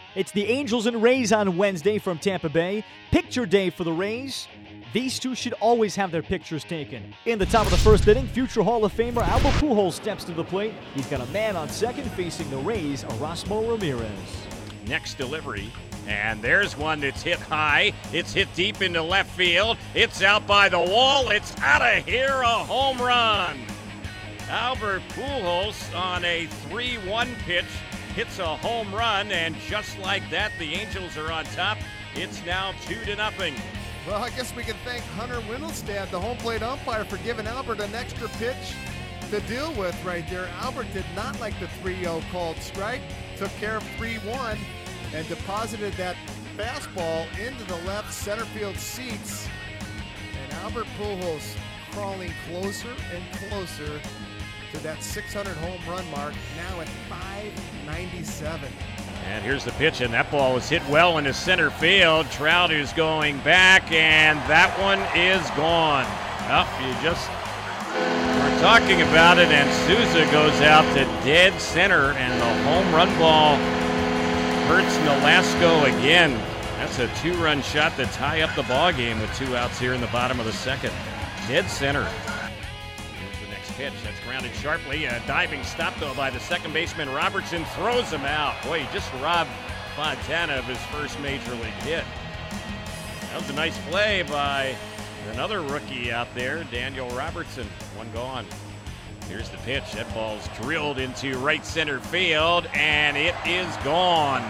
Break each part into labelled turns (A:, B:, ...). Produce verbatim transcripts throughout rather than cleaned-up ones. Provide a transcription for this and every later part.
A: It's the Angels and Rays on Wednesday from Tampa Bay. Picture day for the Rays. These two should always have their pictures taken. In the top of the first inning, future Hall of Famer Albert Pujols steps to the plate. He's got a man on second facing the Rays, Erasmo Ramirez.
B: Next delivery, and there's one that's hit high. It's hit deep into left field. It's out by the wall. It's out of here, a home run. Albert Pujols on a three one pitch hits a home run, and just like that, the Angels are on top. It's now two to nothing.
C: Well, I guess we can thank Hunter Windelstad, the home plate umpire, for giving Albert an extra pitch to deal with right there. Albert did not like the three oh called strike, took care of three one, and deposited that fastball into the left center field seats. And Albert Pujols crawling closer and closer to that six hundred home run mark, now at five ninety-seven.
B: And here's the pitch, and that ball is hit well into center field. Trout is going back, and that one is gone. Well, you just were talking about it, and Souza goes out to dead center, and the home run ball hurts Nolasco again. That's a two-run shot to tie up the ball game with two outs here in the bottom of the second. Dead center. Pitch that's grounded sharply. A diving stop, though, by the second baseman. Robertson throws him out. Boy, he just robbed Fontana of his first major league hit. That was a nice play by another rookie out there, Daniel Robertson. One gone. Here's the pitch. That ball's drilled into right center field, and it is gone.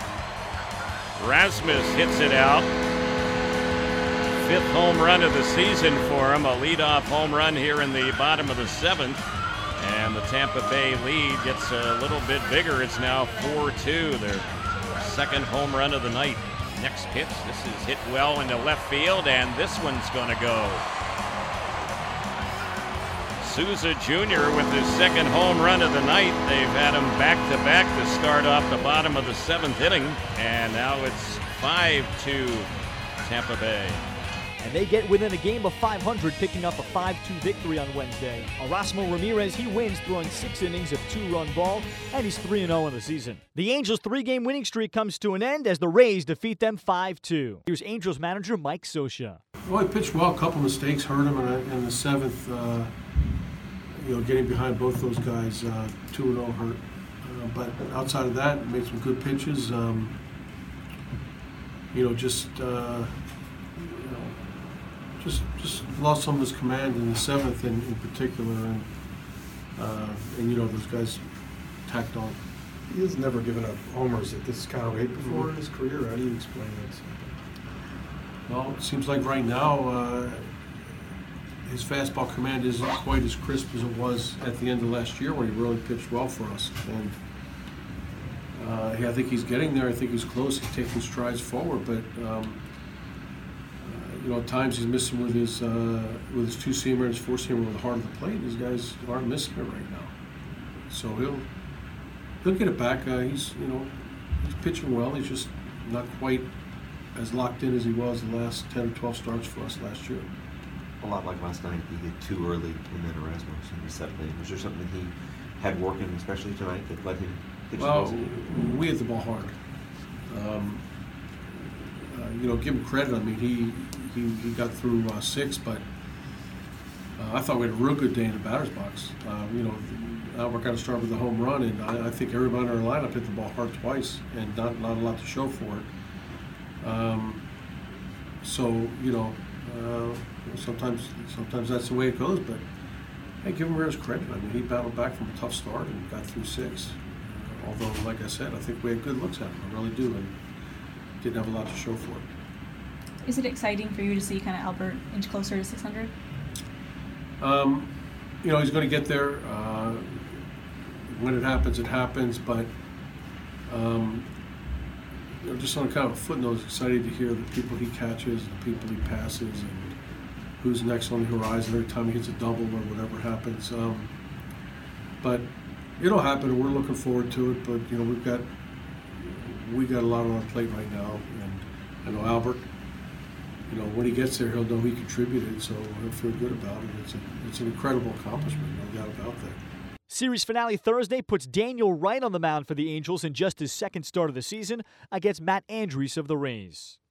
B: Rasmus hits it out. Fifth home run of the season for him, a leadoff home run here in the bottom of the seventh. And the Tampa Bay lead gets a little bit bigger. It's now four two, their second home run of the night. Next pitch, this is hit well into left field, and this one's going to go. Souza Junior with his second home run of the night. They've had him back-to-back to start off the bottom of the seventh inning, and now it's five two Tampa Bay.
A: And they get within a game of five hundred, picking up a five two victory on Wednesday. Erasmo Ramirez, he wins, throwing six innings of two-run ball, and he's three and oh in the season. The Angels' three-game winning streak comes to an end as the Rays defeat them five two. Here's Angels manager Mike Scioscia.
D: Well, he pitched well. A couple mistakes hurt him in, a, in the seventh. Uh, you know, getting behind both those guys, uh, two and oh hurt. Uh, but outside of that, made some good pitches. Um, you know, just... Uh, Just, just lost some of his command in the seventh, in, in particular, and uh, and you know those guys tacked on.
E: He has never given up homers at this kind of rate before in his career. How do you explain that?
D: Well, it seems like right now uh, his fastball command isn't quite as crisp as it was at the end of last year when he really pitched well for us. And uh, yeah, I think he's getting there. I think he's close. He's taking strides forward, but. Um, You know, at times he's missing with his uh, with his two-seamer and his four-seamer with the heart of the plate. These guys aren't missing it right now, so he'll he'll get it back. Uh, he's you know he's pitching well. He's just not quite as locked in as he was the last ten or twelve starts for us last year.
F: A lot like last night, he hit too early in that Erasmus and he settled in. Was there something he had working, especially tonight, that let him pitch?
D: Well, we hit the ball hard. Um, uh, you know, give him credit. I mean, he. He, he got through uh, six, but uh, I thought we had a real good day in the batter's box. Uh, you know, Albert got to start with a home run, and I, I think everybody in our lineup hit the ball hard twice, and not not a lot to show for it. Um, so you know, uh, sometimes sometimes that's the way it goes. But hey, give him his credit. I mean, he battled back from a tough start and got through six. Uh, although, like I said, I think we had good looks at him. I really do, and didn't have a lot to show for it.
G: Is it exciting for you to see kind of Albert inch closer to six hundred?
D: Um, you know, he's going to get there. Uh, when it happens, it happens. But um, you know, just on kind of a footnote, excited to hear the people he catches, the people he passes, and who's next on the horizon every time he hits a double or whatever happens. Um, but it'll happen, and we're looking forward to it. But you know, we've got we got a lot on our plate right now, and I know Albert. You know, when he gets there, he'll know he contributed, so he'll feel good about it. It's, a, it's an incredible accomplishment, no doubt about that.
A: Series finale Thursday puts Daniel Wright on the mound for the Angels in just his second start of the season against Matt Andriese of the Rays.